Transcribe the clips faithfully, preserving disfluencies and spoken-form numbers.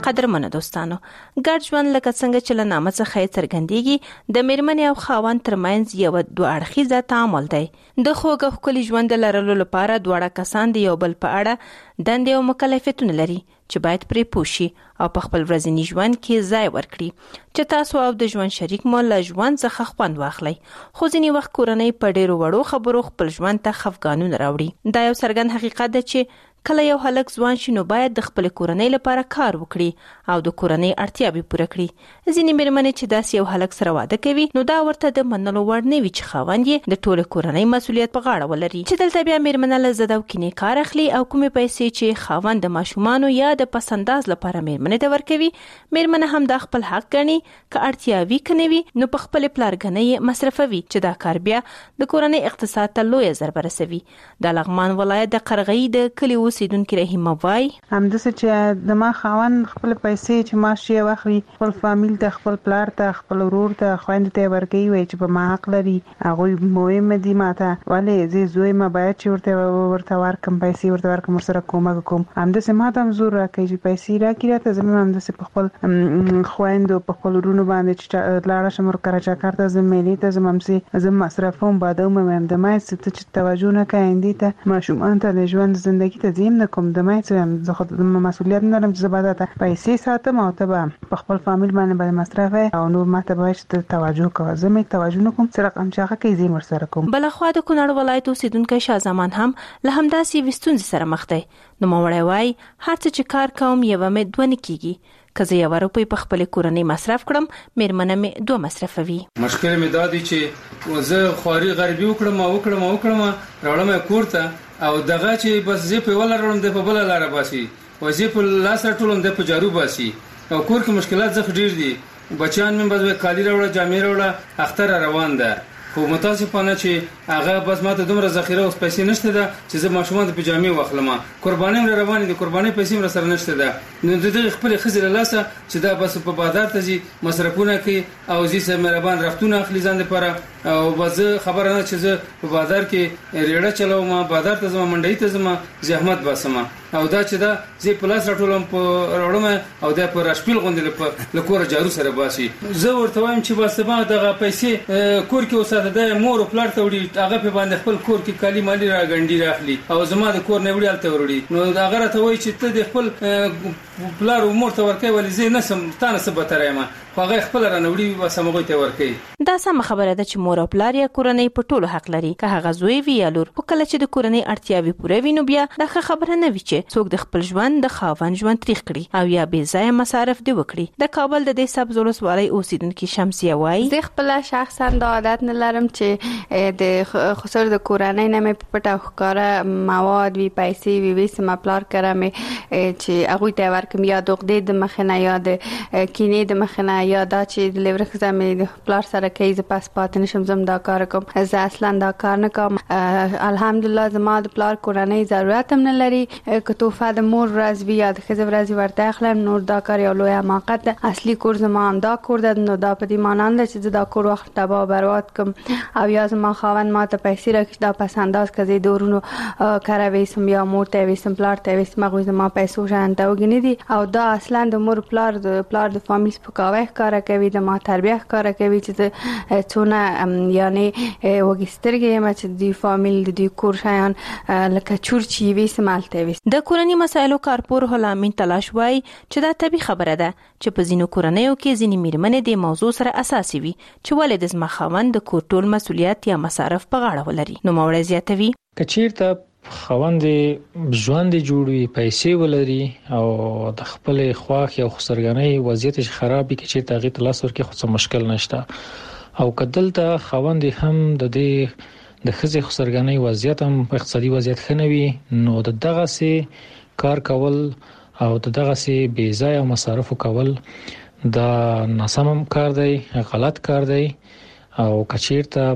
قدرمنو دوستانو، ګډ ژوند لکه څنګه چې له نامه څخه یې څرګندېږي د میرمنې او خاوند ترمنځ یو دوه اړخیزه تعامل دی. د خوږ او ښکلي ژوند لرلو لپاره دواړه کسان د یو بل په اړه دندې او مکلفیتونه لري چې باید پرې پوه شي او په خپل ورځني ژوند کې ځای ورکړي چې تاسو او د ژوند شریک مو له ژوند څخه خوند واخلئ. خو ځینې وخت کورنۍ په ډېرو وړو خبرو خپل ژوند ته خفګانونه راوړي. دا یو څرګند حقیقت دی چې کله یو هلک ځوان شي نو باید د خپل کورنۍ لپاره کار وکړي او د کورنۍ اړتیاوې پوره کړي. ځینې میرمنې چې داسې یو هلک سره واده کوي نو دا ورته د منلو وړ نه وي چې خاوند یې د ټولې کورنۍ مسؤلیت په غاړه ولري. چې دلته بیا میرمنه له زده او کینې کار اخلي او کومې پیسې چې خاوند د ماشومانو یا د پسنداز لپاره میرمنې ته ورکوي، میرمنه هم دا خپل حق ګڼي که اړتیا وي که نه وي نو په خپلې پلارګنۍ مصرفوي چې دا کار بیا د کورنۍ اقتصاد ته لویه ضربه رسوي. د لغمان ولایت د قرغۍ د کلي اوسیدونکې رحیمه وایي همداسې چې د ما خاوند خپل پیسې چې معاش یې واخلي خپل فامیل ته، خپل پلار ته، خپل ورور ته، خویندو ته ورکوي، وایي چې په ما حق لري، هغوی مهم دي ماته، ولې زه زوی ما باید چې ورته ورته ورکم، پیسې ورته ورکم، ورسره کومک کوم. همداسې ما ته هم زور راکوي چې پیسې راکړي راته، زه هم همداسې په خپل خویندو په خپل ورونو باندې چې لاړه شم ورکره چکر ته ځم، میلې ته ځم، همسې زه مصرفوم، بادوم هم د مای څه چې توجه نه کوي اندې ته ماشومان ته د ژوند زندګي ته زیم نه کوم، د مای څه زه خو د مسؤلیت نه لرم چې زه به ته پیسې ساتم او ته به په خپل فامیل باندې باندې مصرف او نور ما ته باید چې توجه کوه، زه مې توجه نه کوم چې رقم چې هغه کوي زه ورسره کوم. بلخوا د کونړ ولایت اوسیدونکی شاه زمان هم له همداسې یوې ستونزې سره مخ دی. نوموړی وایي هر څه چې کار کوم یوه مې دوه نه کېږي، که زه یوه روپۍ په خپلې کورنۍ مصرف کړم میرمنه مې دوه مصرفوي. مشکل مې دا دی چې زه خواري غربي وکړم او وکړم او وکړم راوړم یې کور ته او دغه چې بس زه په ولا راوړم د په بله لاره باسي او زه په لاس راټولم د په جارو باسي او کور کې مشکلات زه ډېر دي. بچیان مې بس کالي راوړه، جامې راوړه، اختر روان ده. خو متاسفانه چې هغه بس ماته دومره ذخیره اوس پیسې نشته ده چې زه ماشومان ته پجامې واخلم، قرباني مې روانې دي، قرباني پیسې مې سره نشته ده. نو د دې خپل خزر له لاسه چې دا بس په بازار ته ځي مصرفونه کوي او زی سره مهربان رفتونه اخلي ځان لپاره او بس خبره نه چې زه په بازار کې ریړه چلوم، بازار ته ځم، منډي ته ځم، زحمت باسم او دا چې دا زی پلاس راټولم په راوړم او دا په راشپیل غوندې په لکور جارو سره باسي. زه ورته وایم چې بس ما دغه پیسې کور کې وساته د مور او پلار ته وړي، هغه په باندې خپل کور کې کالی مالی را غنډي راخلي او زما د کور نه وړي الته وړي. نو دا هغه ته وایي چې ته د خپل پلار او مور ته ورکوي ولې زه نسم تانه څه به ترایم، خو هغه خپل را نه وړي بس هغوی ته ورکوي. دا سمه خبره ده چې مور او پلار یا کورنۍ په ټولو حق لري، که هغه زوی وي یا لور. خو کله چې د کورنۍ اړتیاوې پوره وي نو بیا دا ښه خبره نه وي چې څوک د خپل ژوند د خاوند ژوند تریخ کړي او یا بې ځایه مصارف دې وکړي. د کابل د دې سبز ولسوالۍ اوسیدونکي شمسیه وایي زه خپل شخصا دا عادت نه لرم چې د خسر د کورنۍ نه مې په پټه ښکاره مواد وي، پیسې وي، وسم پلار کړم چې هغه ته ورکم یا د غدې د مخنه یا د کینې د مخنه یا دا چې د لورخ زمې د پلار سره کوي ز پاس پات نشم زم دا کار کوم، زه اصلا دا کار نه کوم. الحمدلله زما د پلار کورنۍ ضرورت هم نه لري، که توفه د مور ورځ وي یا د ښځې ورځ ورته اخلم نور دا کار یو لوی حماقت ده. اصلي کور زما دا کور ده، نو دا په دې مانند چې زه دا کور وخت تباه برباد کوم او یا زما خاوند ما ته پیسې راکړي دا پس انداز که زه دورونو کاره ویسم یا مور ته ویسم پلار ته ویسم هغوی زما پیسو شان ته وګڼي دي او دا اصلا د مور پلار د پلار د فامیل سپکاوی ښکاره کوي، د ما تربیه ښکاره کوي چې زه څونه یعنی وګسترګې یم چې د فامیل د دې کور شیان لکه چور چې ویسم هلته ویسم. د کورني مسایلو کارپور هلامین تلاش وایي چې دا طبیعي خبره ده چې په ځینو کورنیو کې ځینې میرمنې د موضوع سره اساسي وي چې ولې د زما خاوند د کور ټول مسؤلیت یا مصارف په غاړه ولري. نو نوموړی زیاتوي که چیرته خاوند ژوند جوړوي، پیسې ولري او د خپل خواخ یا خسرګنۍ وضعیت خراب وي، کې چیرته هغې ته لاس ورکړي خو څه مشکل نشته او که دلته خاوند هم د دې د ښځې خسرګنۍ وضعیت هم اقتصادي وضعیت ښه نه وي نو د دغسې کار کول او د دغسې بې ځایه مصارفو کول دا ناسم کار دی، غلط کار دی او که چیرته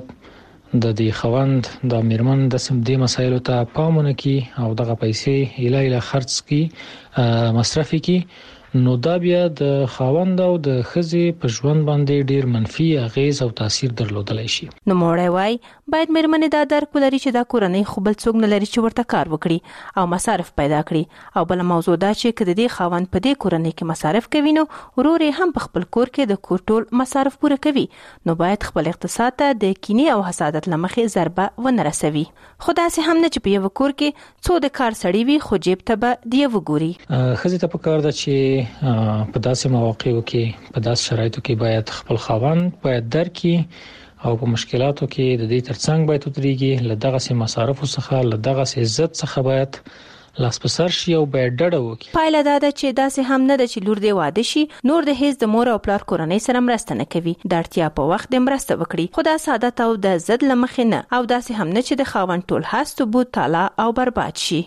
د دې خوند د میرمن د سم دې مسایلو ته پام ونه کړي او دغه پیسې اله اله خرڅ کړي مصرف کړي نو دا بیا د خاوند او د ښځې په ژوند باندې ډیر منفي اغیز او تاثیر درلودلی شي. نو موړی وای باید مېرمنې دا درک ولري چې دا کورنۍ خو بل څوک نه لري چې ورته کار وکړي او مصارف پیدا کړي، او بل موضوع دا چې کله د خاوند په دې کورنۍ کې مصارف کوي نو ورور هم په خپل کور کې د کور ټول مصارف پوره کوي، نو باید خپل اقتصاد ته د کینې او حسادت لمخې ضربه ونه رسوي. خدا سه هم نه چې په یو کور کې څو د کار سړی وي خو جیب ته به دی وګوري. ښځې ته پکار ده چې په داسې مواقعو کې په داسې شرایطو کې باید خپل خاوند باید درکي او په مشکلاتو کې د دې ترڅنګ باید وتريږي، له دغه سي مصارف څخه له دغه سي عزت څخه باید لاس په سر شي او باید ډډه وکړي. پایله دا ده چې داسې هم نه ده چې لور دې واده شي نور د هیڅ د مور او پلار کورنۍ سره مرسته نه کوي، د اړتیا په وخت د مرسته وکړي، خو دا سعادت او د زد لمخې نه، او داسې هم نه چې د خاوند ټول هست بوت تالا او برباد شي.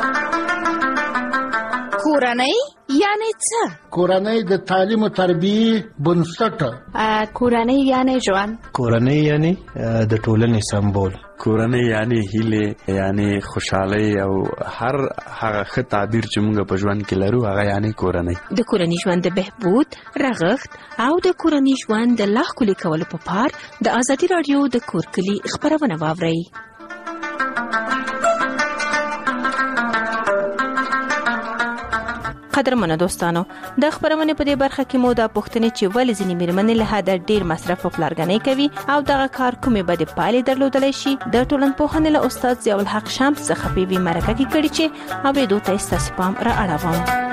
کورنۍ یعنی څه؟ کورنۍ د تعلیم او تربیه بنسټ. کورنۍ یعنی ژوند. کورنۍ یعنی د ټولنې سمبول. کورنۍ یعنی هیله، یعنی خوشحالي او هر هغه ښه تعبیر چې موږ په ژوند کې لرو هغه یعنی کورنۍ. د کورنۍ ژوند د بهبود، رغښت او د کورنۍ ژوند د لا ښکلي کولو په پار د ازادي رادیو د کور کلی خبرونه واورئ. قدرمنو دوستانو، د خبرونه په دې برخه کې مو دا پوښتنه چې ولې ځینې مېرمنې له حده ډیر مصرف په پلارګنۍ کوي او دغه کار کومې بد پایلې درلودلی شي د ټولنپوهنې له استاد ضیاء الحق شمس څخه په وی مرکه کې کړي چې اوریدو ته ستاسو پام را اړوم.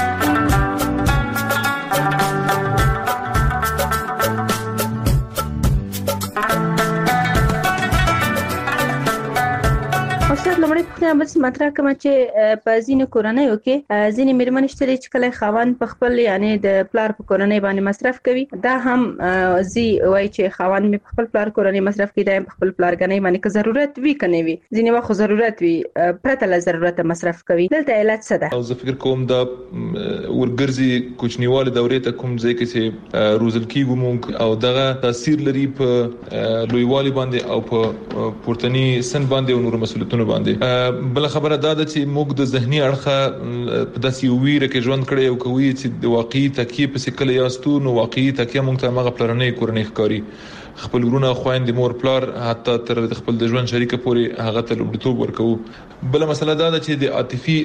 استاد لمړی پوښتنه بس مطرح کوم چې په ځینې کورنۍ کې ځینې مېرمنې شته چې کله خاوند په خپل یعنی د پلار په کورنۍ باندې مصرف کوي، دا هم زی وای چې خاوند می په خپل پلار کورنۍ مصرف کوي، دا په خپل پلارګنۍ باندې که ضرورت وی کني وي، ځینې وخت ضرورت وي پرته له ضرورت مصرف کوي. دلته علت څه ده؟ او زه فکر کوم دا ورګرځي کوچنیواله دورې ته کوم ځای کې چې روزل کیږي مونږ او دغه تاثیر لري په لویوالي باندې او په پورتنی سن باندې او نور مسؤلیتونو باندې. بل خبره دا ده چې موږ د ذهني اړخه په داسې ویره کې ژوند کړی او کوي چې د واقعي تکیه په سکل یاستو، نو واقعي تکیه موږ ته مغه پلرنې کورنۍ ښکاری، خپل ورونه خويندې مور پلار حتی تر خپل د ژوند شریک پورې هغه ته لومړیتوب ورکوو. بل مسله دا ده چې د عاطفي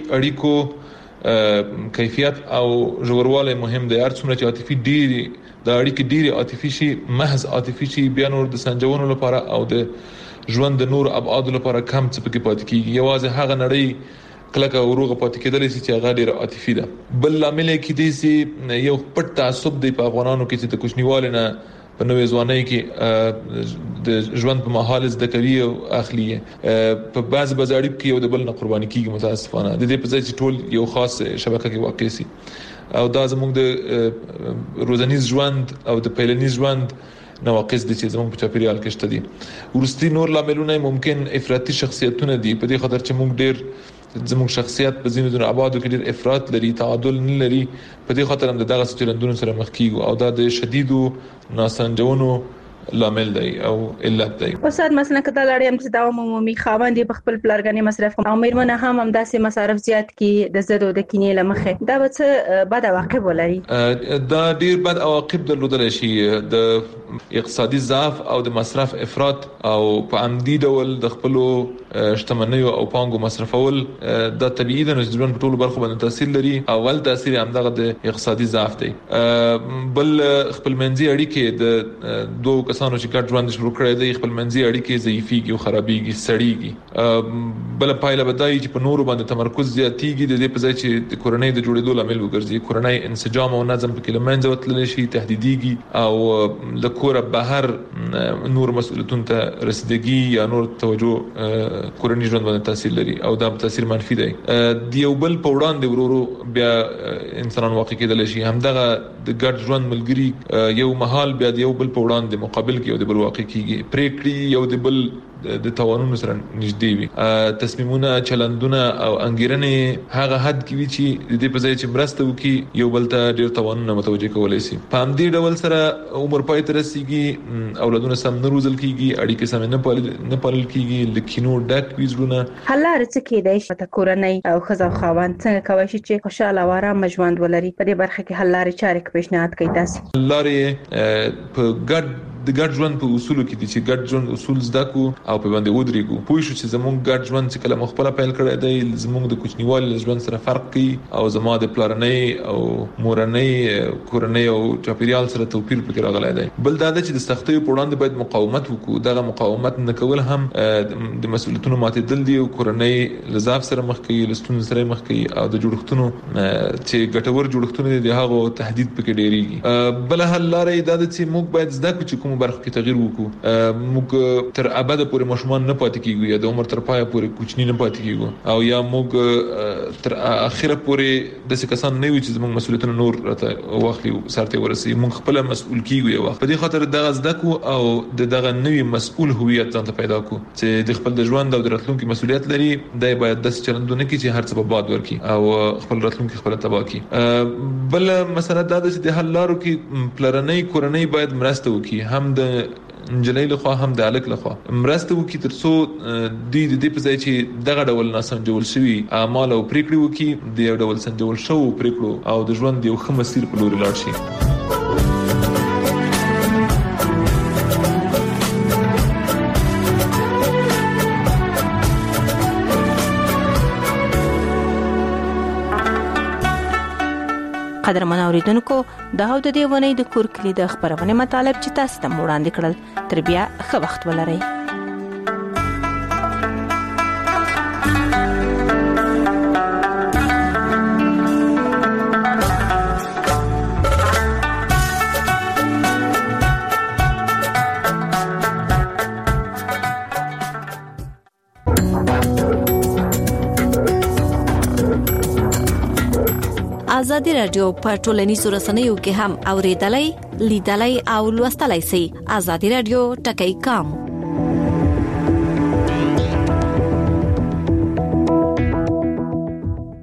اړیکو کیفیت او ژوروالی مهم دی. هر څومره چې عاطفي ډیری د اړیکې ډیری عاطفي شي، محض عاطفي شي، بیا نور د سنجونو لپاره او د ژوند د نور ابعاد لپاره کم څه پکې پاتې کیږي. یوازې هغه نړۍ کلکه وروغه پاتې کېدلی شي چې هغه ډیره عاطفي ده. بل لامل کې دی چې یو پټ تعصب دی په افغانانو کې چې د کوچنیوالي نه په نوې ځوانۍ کې د ژوند په محال زده کوي او اخلي په بعض بعض اړیکو کې یو د بل نه قرباني کیږي متاسفانه. د دې په ځای چې ټول یو خاص شبکه کې واقع شي او دا زموږ د روزنیز ژوند او د پیلنیز ژوند نواقص دي چې زموږ په چاپیریال کې شته دي. ورستي نور لاملونه ممکن افراطي شخصیتونه دي، په دې خاطر چې موږ ډېر زموږ شخصیت په ځینو ځینو ابعادو کې ډېر افراط لري، تعادل نه لري، په دې خاطر هم دغه چلندونو سره مخ کیږو او دا د شدیدو ناسنجونو لامل دی او علت دی. استاد مثلا کدا لړیم چې دا عمومي خاوند په خپل پلارګنې مصرف او مېرمنه هم هم داسې مصارف زیات کی د زدو د کینې لمخه، دا به څه بد عواقب ولري؟ دا ډیر بد عواقب درلودل شي، د اقتصادي ضعف او د مصرف افراط او په عمدي ډول د خپل شتمنیو او پانګو مصرفول د طبيعي د ژوند په ټولو برخو باندې تاثیر لري. اول تاثیر هم دغه د اقتصادي ضعف دی. بل خپل منځي اړیکې د دوه کسانو چې ګډ ژوند شروع کړی دی خپل منځي اړیکې ضعیفيږي او خرابيږي، سړيږي. بل پایله بدایي چې په نورو باندې تمرکز زیاتېږي، د دې په ځای چې د کورنۍ د جوړېدو لامل وګرځي. کورنۍ انسجام او نظم پکې لمنځه وتلی شي، تهدیديږي او د کور بهر نور مسؤلیتونو ته رسیدګي یا نور توجه کورنۍ ژوند باندې تاثیر لري او دا تاثیر منفي دی. د یو بل په وړاندې ورورو بیا انسانان واقع کېدل شي، همدغه د ګډ ژوند ملګری یو محال بیا د یو بل په وړاندې مقابل کې یو د بل واقع کیږي، پریکړې یو د بل د توانونو سره نږدې وي. تصمیمونه، چلندونه او انګیرنې هغه حد کې وي چې د دې په ځای چې مرسته وکړي یو بل ته ډېر توانونه متوجه کولای شي. په همدې ډول سره عمر پای ته رسیږي، اولادونه سم نه روزل کیږي، اړیکې سم نه پالل نه پالل کیږي، لکینو ډک وي زړونه. حلار څه کېدای شي ته کورنۍ او ښځه او خاوند څنګه کوي چې خوشاله او آرام ژوند ولري؟ په دې برخه کې حلارې چارې کې پیشنهاد کوي تاسو؟ حلارې په ګډ د ګډ ژوند په اصولو کې دي چې ګډ ژوند اصول زده کو او په باندې ودرېګو. پوه شو چې زموږ ګډ ژوند چې کله مخبل پیل کړی دی زموږ د کوچنیوالي ژوند سره فرق کوي او زما د پلارنۍ او مورنۍ کورنۍ او چاپیریال سره توپیر پکې راغلی دی. بل دا چې د سختیو په وړاندې باید مقاومت وکړو. دغه مقاومت نه کول هم د مسؤلیتونو ماتېدل دي او کورنۍ لزاف سره مخ کوي، لستون سره مخ کوي او د جوړښتونو چې ګټور جوړښتونه دي هغه تهدید پکې ډېریږي. بل حل لارې دا چې موږ باید زده کړو چې برخه کې تغیر وکړو. موږ تر ابد پورې مشمان نه پاتې کیږو یا د عمر تر پای پورې کوچنی نه پاتې کیږو او یا موږ تر اخره پورې د څه کسان نه وي چې موږ مسؤلیتونه نور راته واخلي سرته ورسي. موږ خپل مسؤل کیږو یو وخت. په دې خاطر دغه زده کو او دغه نوې مسؤل هویت ځان ته پیدا کو چې د خپل د ژوند او د راتلونکي مسؤلیت لري. دای باید د چلندونه کې چې هر څه په باد ورکی او خپل راتلونکي خپل تبا کی. بل مسله دا ده چې د حل لارو کې پلرنۍ کورنۍ باید مرسته وکړي، هم د انجلۍ لخوا هم د الک لخوا مرسته وکړي ترڅو د دې په ځای چې دغه ډول ناسنجول شوی اعمال او پریکړې وکړي د یو ډول سنجول شو پریکړو او د ژوند یو ښه مسیر په لور لاړ شي. قدرمن اوریدونکو دا د دې ونې د کور کلی د خبرونه مطالب چې تاسو ته وړاندې کړل. تر بیا ښه وخت ولرئ. ازادي رادیو په ټولنیزو رسنیو کې هم اوریدلای، لیدلای او لوستلای شئ. ازادي رادیو ټکی کام